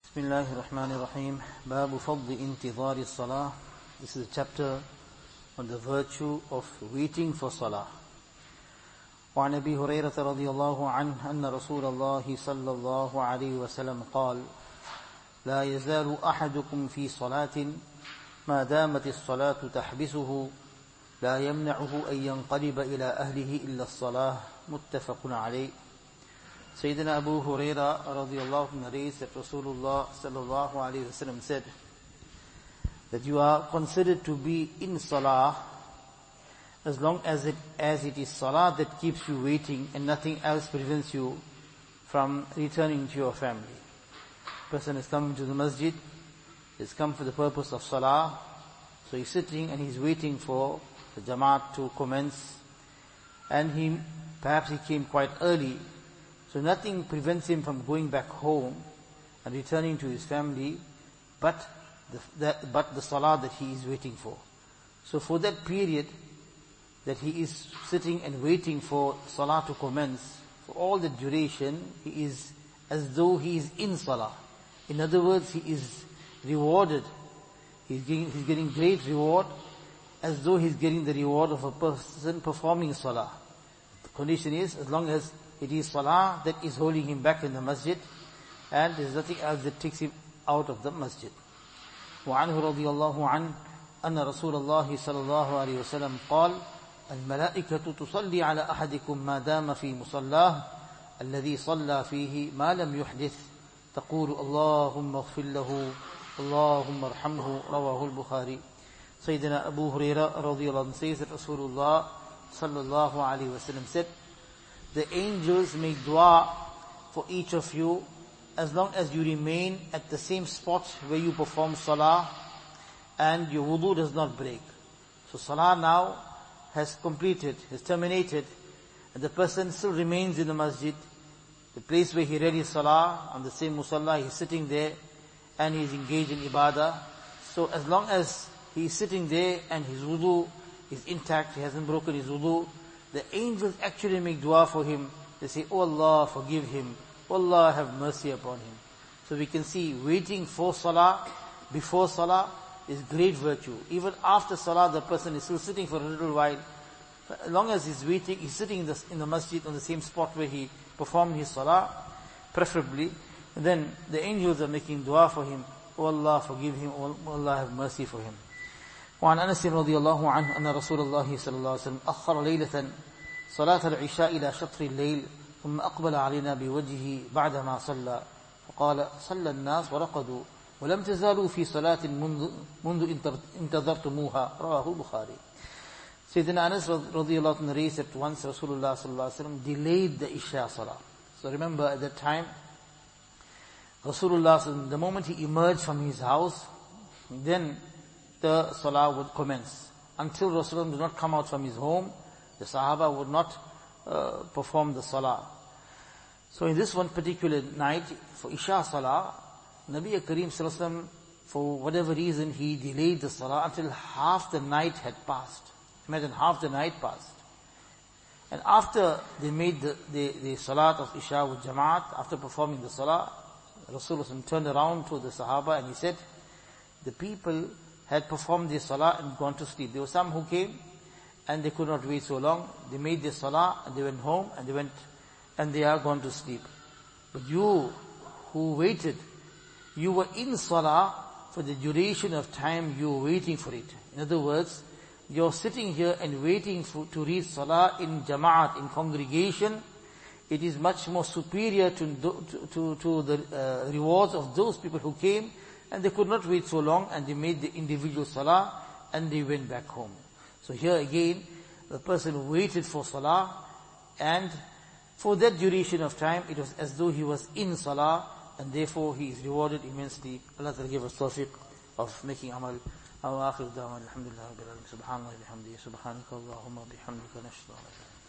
Bismillahir Rahmanir Rahim. Babu Fadli Intidhari Salah. This is a chapter on the virtue of waiting for Salah. وعن أبي هريرة رضي الله عنه أن رسول الله صلى الله عليه وسلم قال: لا يزال أحدكم في صلاة ما دامت الصلاة تحبسه لا يمنعه أن ينقلب إلى أهله إلا الصلاة. متفق عليه. Sayyidina Abu Huraira radiallahu anhu narrates that Rasulullah sallallahu alayhi wa sallam said that you are considered to be in salah as long as it is salah that keeps you waiting and nothing else prevents you from returning to your family. Person has come to the masjid, has come for the purpose of salah, so he's sitting and he's waiting for the jamaat to commence, and perhaps he came quite early, so nothing prevents him from going back home and returning to his family but the salah that he is waiting for. So for that period that he is sitting and waiting for salah to commence, for all the duration, he is as though he is in salah. In other words, he is rewarded. He's getting great reward as though he's getting the reward of a person performing salah. The condition is, as long as it is salah that is holding him back in the masjid, and there is nothing else that takes him out of the masjid. وعنه رضي الله عنه أن رسول الله صلى الله عليه وسلم قال: الملائكة تصلي على أحدكم ما دام في مصلاه الذي صلى فيه ما لم يحدث تقول اللهم اغفر له اللهم ارحمه. رواه البخاري. Sayyidina Abu Huraira radiallahu anhu says that Rasulullah sallallahu alayhi wa sallam said, the angels make dua for each of you as long as you remain at the same spot where you perform salah and your wudu does not break. So salah now has completed, has terminated, and the person still remains in the masjid, the place where he read his salah, on the same musalla, he's sitting there and he's engaged in ibadah. So as long as he's sitting there and his wudu is intact, he hasn't broken his wudu, the angels actually make dua for him. They say, "Oh Allah, forgive him. Oh Allah, have mercy upon him." So we can see waiting for salah, before salah, is great virtue. Even after salah, the person is still sitting for a little while. As long as he's waiting, he's sitting in the masjid on the same spot where he performed his salah, preferably. And then the angels are making dua for him. "Oh Allah, forgive him. Oh Allah, have mercy for him." وعن أنس رضي الله عنه أن رسول الله صلى الله عليه وسلم أخر ليلة صلاة العشاء إلى شطر الليل ثم أقبل علينا بوجهه بعدما صلى فقال: صلى الناس ورقدوا ولم تزالوا في صلاة منذ انتظرتموها. رواه البخاري. Sayyidina Anas radiallahu anhu narrates that once Rasulullah sallallahu alaihi wasallam delayed the Isha Salah. So remember, at that time, Rasulullah, the moment he emerged from his house, then the salah would commence. Until Rasulullah did not come out from his home, the Sahaba would not perform the salah. So in this one particular night, for Isha Salah, Nabi Kareem Sallallahu Alaihi Wasallam, for whatever reason, he delayed the salah until half the night had passed. Imagine, half the night passed. And after they made the salat of Isha with Jamaat, after performing the salah, Rasulullah turned around to the Sahaba and he said, the people had performed their salah and gone to sleep. There were some who came and they could not wait so long. They made their salah and they went home and they are gone to sleep. But you who waited, you were in salah for the duration of time you were waiting for it. In other words, you're sitting here and waiting to read salah in jama'at, in congregation. It is much more superior to the rewards of those people who came and they could not wait so long and they made the individual salah and they went back home. So here again, the person waited for salah, and for that duration of time, it was as though he was in salah, and therefore he is rewarded immensely. Allah Ta'ala give us tawfiq of making amal. Wa akhir da'wan alhamdulillah rabbil alamin. Subhanallah bihamdihi. Subhanaka Allahumma bihamdika nashhadu an la ilaha illa anta